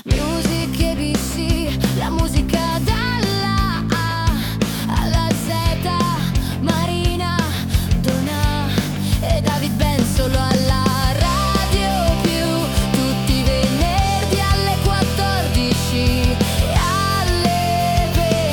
Music ABC, la musica dalla A alla Z, Marina, Donna e David Ben solo alla Radio Più, tutti i venerdì alle 14 e alle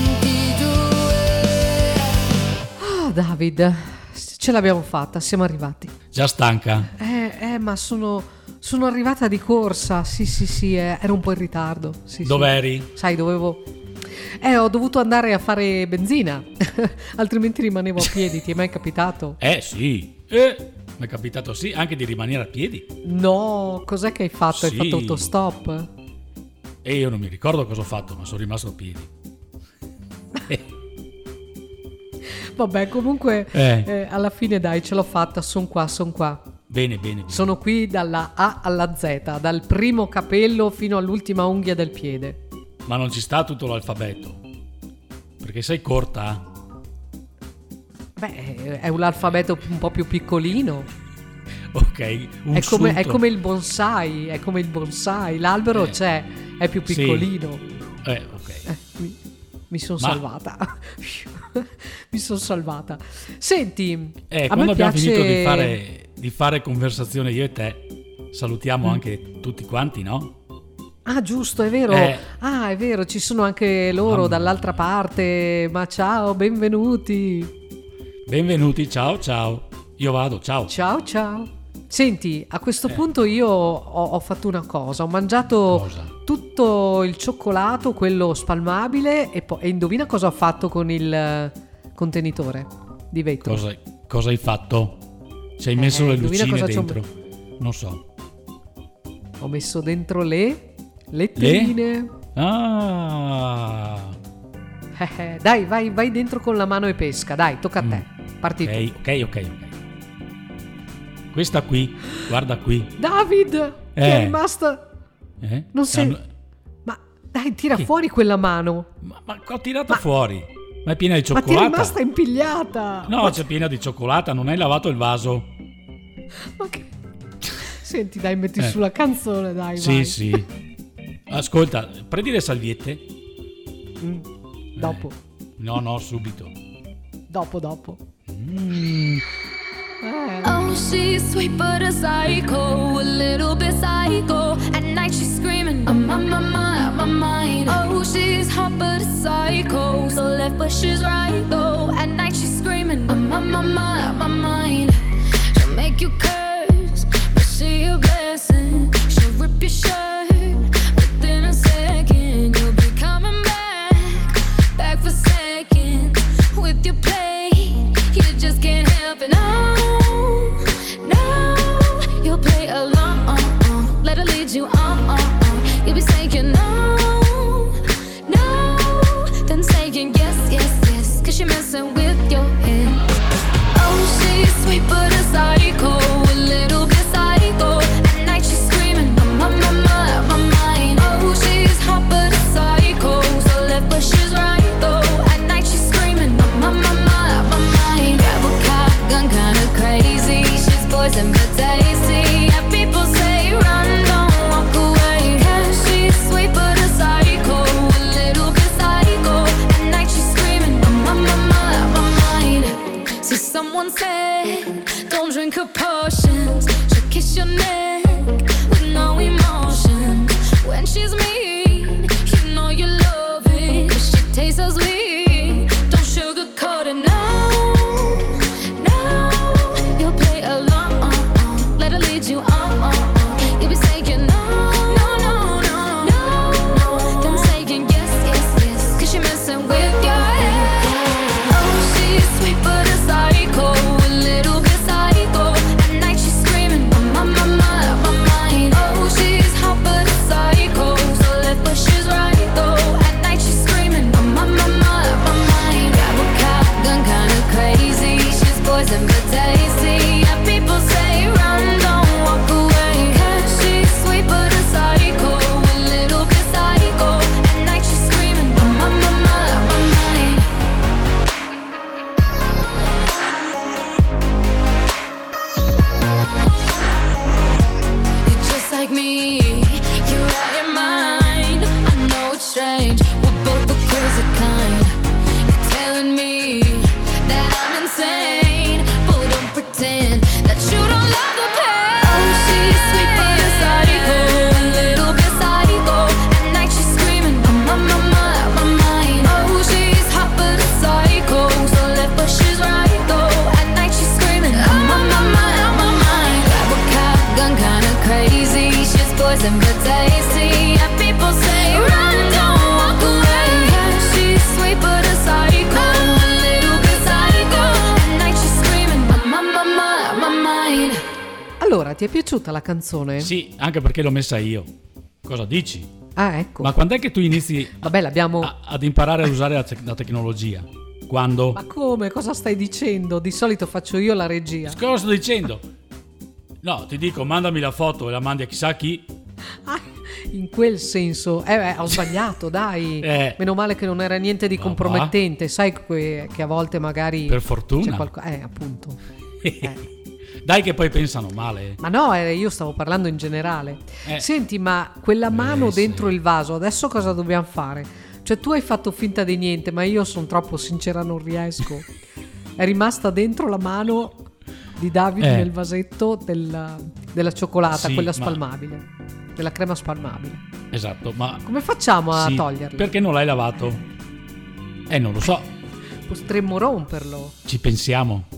22. David, ce l'abbiamo fatta, siamo arrivati. Già stanca? Ma sono arrivata di corsa, sì, ero un po' in ritardo. Sì, Dov'eri? Sì. Sai, ho dovuto andare a fare benzina, altrimenti rimanevo a piedi, ti è mai capitato? Sì, mi è capitato sì, anche di rimanere a piedi. No, cos'è che hai fatto? Sì. Hai fatto autostop? E io non mi ricordo cosa ho fatto, ma sono rimasto a piedi. Vabbè, comunque alla fine dai, ce l'ho fatta, sono qua. Bene. Sono qui dalla A alla Z, dal primo capello fino all'ultima unghia del piede. Ma non ci sta tutto l'alfabeto, perché sei corta. Beh, è un alfabeto un po' più piccolino. Ok, è come il bonsai, l'albero c'è, è più piccolino. Sì. Ok. Mi sono salvata. Mi sono salvata. Senti, a quando me abbiamo piace... finito di fare conversazione io e te, salutiamo anche tutti quanti, no? Ah, giusto, è vero. È vero, ci sono anche loro dall'altra parte. Ma ciao, benvenuti. Benvenuti, ciao. Io vado, ciao. Ciao. Senti, a questo punto io ho fatto una cosa. Ho mangiato tutto il cioccolato, quello spalmabile, e indovina cosa ho fatto con il contenitore di vetro. Cosa hai fatto? Ci hai messo le lucine dentro? Non so. Ho messo dentro le letterine. Ah. Dai, vai dentro con la mano e pesca. Dai, tocca a te. Parti tu. Ok. Questa qui, guarda qui. David, che è rimasta. Non sei. Ma dai, tira fuori quella mano. Ma ho tirato fuori. Ma è piena di cioccolata. Ma ti è rimasta impigliata. No, c'è piena di cioccolata. Non hai lavato il vaso. Ma che... Senti, dai, metti sulla canzone, dai. Sì, vai. Sì. Ascolta, prendi le salviette. Dopo. No, subito. Dopo. Oh, she's sweet but a psycho, a little bit psycho. At night she's screaming, I'm on my mind. Oh, she's hot but a psycho, so left but she's right though. At night she's screaming, I'm on my mind. She'll make you curse, but she a blessing. She'll rip your shirt within a second. You'll be coming back for seconds with your play. You just can't help it. No, you'll play along. Let her lead you on. You'll be saying no, then saying yes, 'cause you're messing with your head. Oh, she's sweet but a psycho, a little bit psycho. At night she's screaming, I'm on my mind. Oh, she's hot but a psycho, so left but she's right though. At night she's screaming, I'm on my mind. Grab a cop gun, kinda crazy. She's poison but tasty. Yeah, people say run, don't walk away. Yeah, she's sweet but a è piaciuta la canzone? Sì, anche perché l'ho messa io. Cosa dici? Ah, ecco. Ma quando è che tu inizi Vabbè, l'abbiamo... ad imparare a usare la tecnologia? Quando? Ma come? Cosa stai dicendo? Di solito faccio io la regia. Cosa sto dicendo? No, ti dico, mandami la foto e la mandi a chissà chi. Ah, in quel senso, ho sbagliato, dai. Meno male che non era niente di compromettente. Sai che a volte magari per fortuna c'è appunto. Dai che poi pensano male. Ma no, io stavo parlando in generale. Senti, ma quella mano dentro il vaso, adesso cosa dobbiamo fare? Cioè, tu hai fatto finta di niente, ma io sono troppo sincera, non riesco. È rimasta dentro la mano di Davide nel vasetto della cioccolata, quella spalmabile, della crema spalmabile. Esatto, ma come facciamo a toglierla? Perché non l'hai lavato? Non lo so. Potremmo romperlo. Ci pensiamo.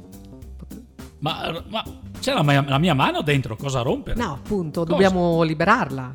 Ma c'è la mia mano dentro, cosa rompere? No, appunto, dobbiamo liberarla.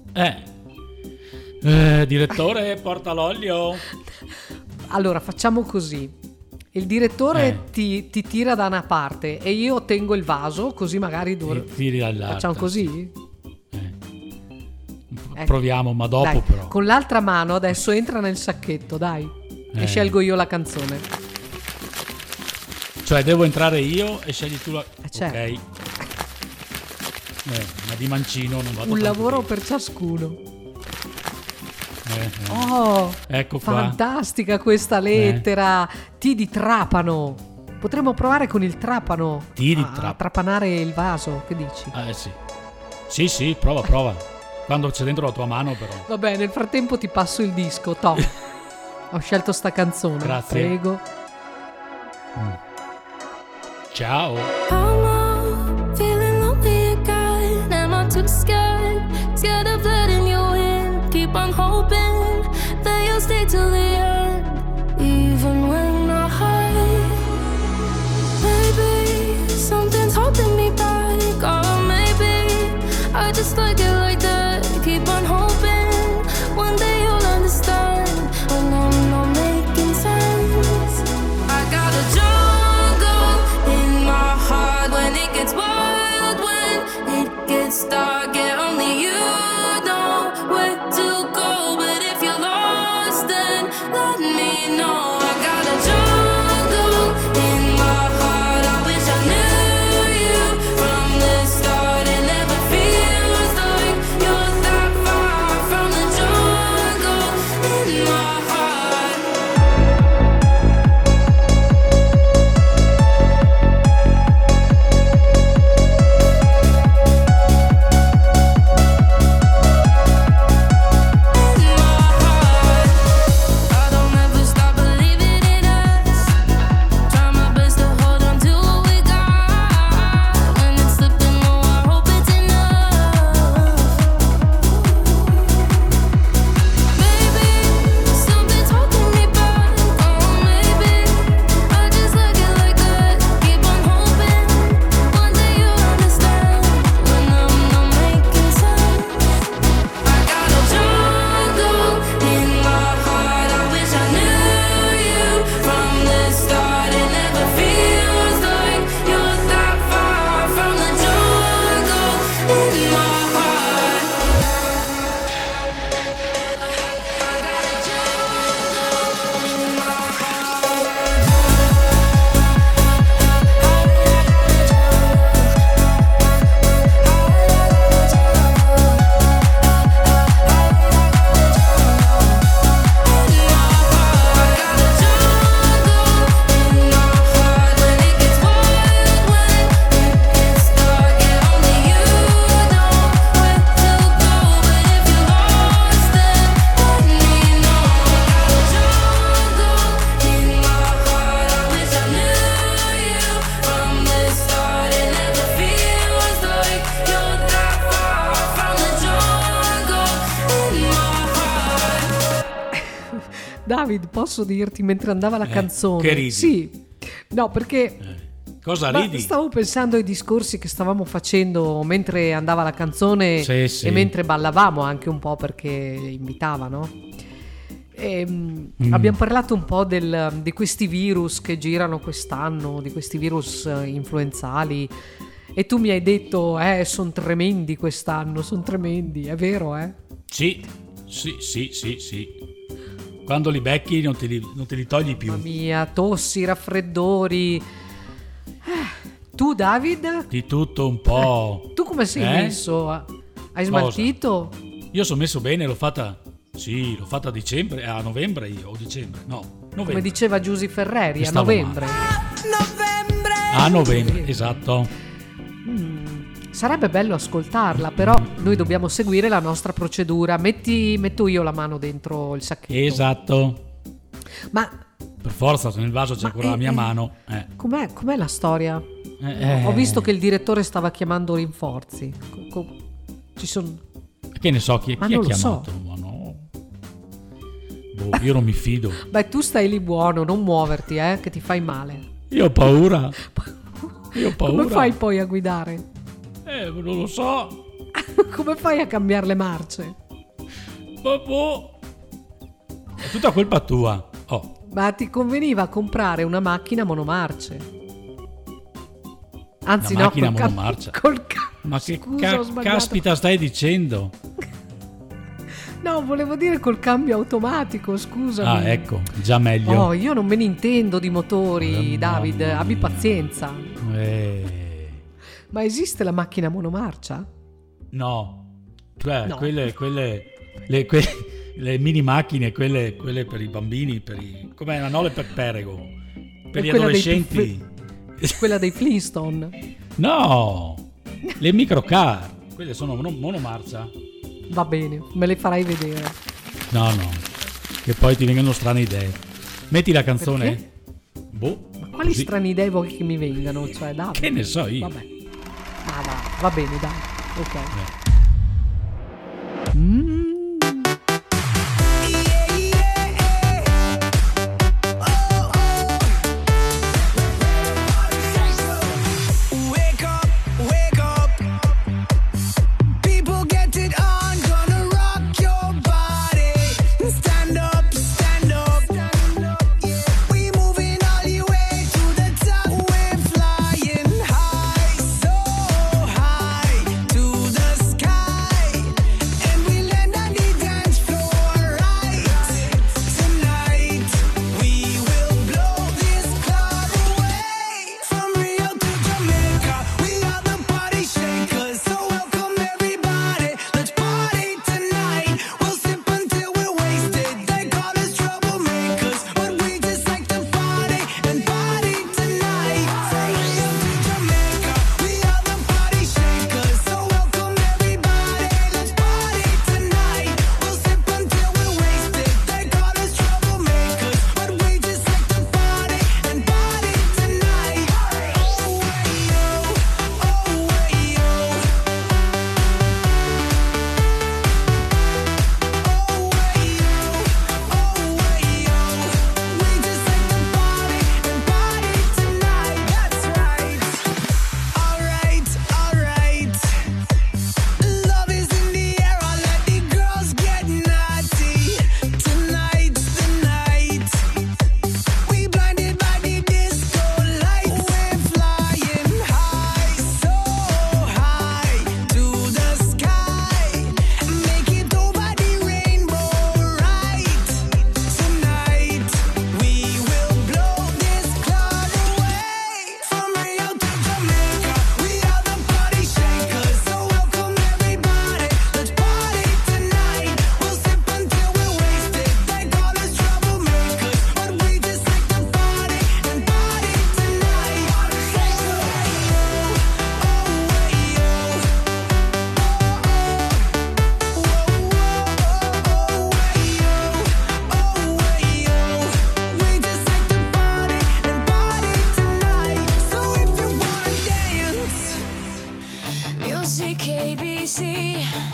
Direttore, porta l'olio. Allora, facciamo così. Il direttore ti tira da una parte e io tengo il vaso, così magari tiri dall'altra. Facciamo così? Sì. Proviamo, ma dopo dai, però. Con l'altra mano adesso entra nel sacchetto, dai. E scelgo io la canzone. Cioè devo entrare io e scegli tu la... certo. Ok. Ma di mancino non vado. Un lavoro per ciascuno. Ecco qua. Fantastica questa lettera. T di trapano. Potremmo provare con il trapano a trapanare il vaso. Che dici? Sì, prova. Quando c'è dentro la tua mano però. Vabbè, nel frattempo ti passo il disco. Ho scelto sta canzone. Grazie. Prego. Ciao. I'm feeling lonely again. Am I too scared of letting you in? Keep on hoping that you'll stay till the end, even when I hide. Maybe something's holding me back, or maybe I just like it like that. Keep on hoping one day you'll understand when I'm not making sense. I got a jungle in my heart when it gets wild, when it gets dark, yeah, only you know where to go. But if you're lost, then let me know. I got a jungle in my heart. I wish I knew you from the start. It never feels like you're that far from the jungle in my heart. I don't ever stop believing in us. Try my best to hold on to what we got. When it's slipping, oh, I hope it's enough. Maybe something's holding me back. Oh, maybe I just like it like that. Keep on hoping one day you'll understand when I'm not making sense. I got a jungle in my heart. I wish I knew you from the start. It never feels like you're that far from the jungle in my heart. I got a jungle in my David, posso dirti mentre andava la canzone? Che ridi? Sì. No, perché Cosa ridi? stavo pensando ai discorsi che stavamo facendo mentre andava la canzone Sì. e mentre ballavamo anche un po' perché invitava, no? Abbiamo parlato un po' di questi virus che girano quest'anno, di questi virus influenzali. E tu mi hai detto, sono tremendi quest'anno, sono tremendi, è vero, eh? Sì. Quando li becchi non te li togli più. Mamma mia, tossi, raffreddori. Tu, David? Di tutto un po'. Tu come sei messo? Hai smaltito? Io sono messo bene, l'ho fatta a dicembre, a novembre o dicembre, no, novembre. Come diceva Giusy Ferreri, a novembre. A novembre, esatto. Sarebbe bello ascoltarla, però noi dobbiamo seguire la nostra procedura. Metto io la mano dentro il sacchetto. Esatto. Ma per forza, nel vaso c'è ancora la mia mano. Com'è la storia? Ho visto che il direttore stava chiamando rinforzi. Ci sono... Che ne so, chi ha chiamato? So. Ma no. Io non mi fido. Beh, tu stai lì buono, non muoverti, che ti fai male. Io ho paura. Come fai poi a guidare? Non lo so. Come fai a cambiare le marce? È tutta colpa tua. Ma ti conveniva comprare una macchina monomarce. Anzi, una macchina monomarcia. Ma che Scusa, caspita stai dicendo? No, volevo dire col cambio automatico, scusami. Ecco, già meglio. Io non me ne intendo di motori, David, abbi pazienza. Ma esiste la macchina monomarcia? No. Cioè, no. Le mini macchine, quelle per i bambini, come la Nole per Perego, per gli adolescenti. Quella dei Flintstone? No, le microcar, quelle sono monomarcia. Va bene, me le farai vedere. No, che poi ti vengono strane idee. Metti la canzone. Ma quali strane idee vuoi che mi vengano? Cioè, dai. Che ne so io. Vabbè. Va bene, dai. Ok.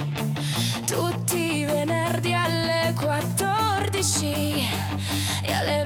Tutti i venerdì alle 14 e alle